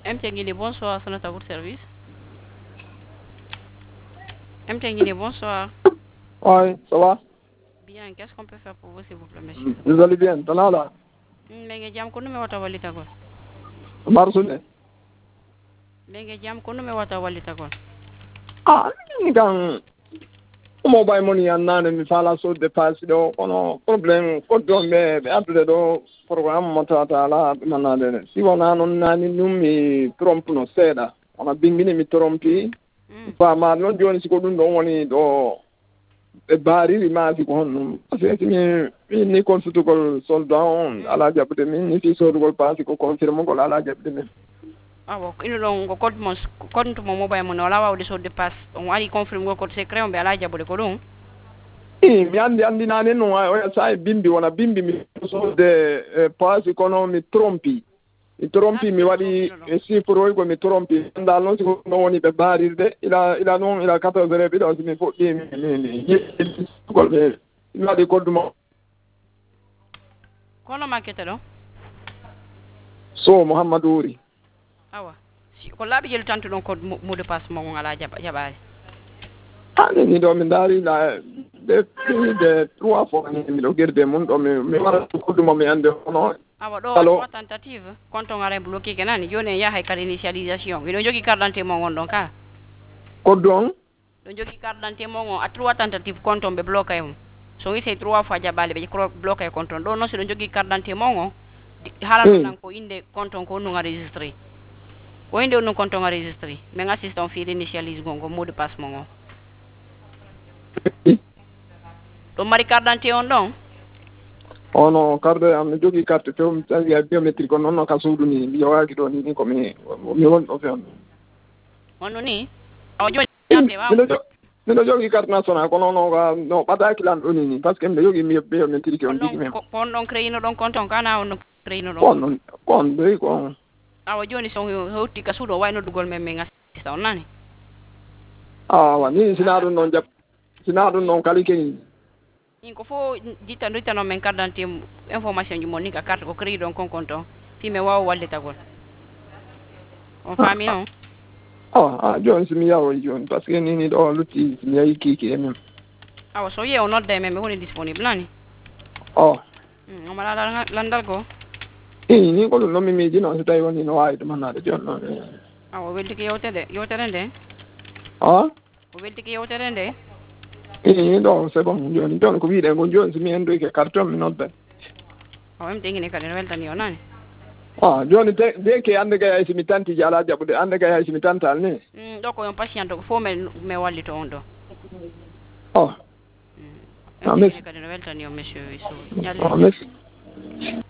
MT Guinée, bonsoir, c'est notre service. MT Guinée, bonsoir. Oui, ça va? Bien, qu'est-ce qu'on peut faire pour vous, s'il vous plaît, monsieur? Vous allez bien, t'en as là? Bengue jam ko nume wata wallita kon. Marsoulet. Bengue jam ko nume wata wallita kon. Ah, ni kan mobile money and nane mi fala so dépasse do kono problème ko do be abde do programme motata la manade si wona non nani numi trompe no seda ona bingini mi trompi ba ma non joni si ko dum do woni do e bari ma fi ko honnum parce que ni consultu ko soldat on ala jabde min ni fi so do pass ko confirme ko ala jabde min awo ino don ko compte mo mobile mo wala wawde so dépasse on ari confirme go code secret on be ala jabude ko dum mi andi nane no o sa bimbi wona bimbi mi so de pass kono mi trompi mi wadi si pour ko mi trompi dal non ko no woni be barirde ila non ila 14 heures bi do mi fo ni ko be mi wadi ko dum kono makete do so Muhammadu Uri awa si ko labi jelu tantu don ko mot de passe mo ala jabaari ni do mi dari la de 3 fois ni do gerde mun do mi wara ko dum mi ande no awa do tentative compte ngare bloqué kenani joni ya hay carte initialisation wido jogi carte d'identité mo ngon don ka ko don do jogi carte d'identité mo ngon a 3 tentative compte be bloqué mo so wi 3 fois jabale be bloqué compte do no si do jogi carte d'identité mo ngon halan nan ko inde compte ko no enregistré ko inde no compte enregistré mais nga système fi initialise gongo mot de passe mo ngon do mari carte d'identité on don ono carte am jogi carte to tangi biométrique on non ka suudu ni mi waagi do ni ko mi won do fe on ono ni aw joni carte wa mi do jogi carte nationale ko non ga no bata kilan do ni parce que mi jogi mi biométrique on digi même ko on créé no don compte on kana on créé no don kon be ko aw joni so hoti ka suudo way no dugol men nga sista on nani wa ni sinadu non jap sinadu non kalike in ko fo dita no men carte d'identité information ju moni ka carte ko créé don compte fi me waw walde tagol on fami non jon si mi yawo jon parce que ni do lutti mi yayi kiki même aw so ye on nodde men woni disponible nani on mala landal ko ni ko no mi meji no so tay woni no way dum manade jon no aw welti ke yotere nde o welti ke yotere nde do c'est bon jon ko wiide ko jon si mi endo ke carton mi nodde em tengine kadi no weltani o nani joni de ke ande ga si mi tanti jala jabude ande ga si mi tantal ni do ko on patient ko fo me wallito on do merci kadi no weltani o monsieur merci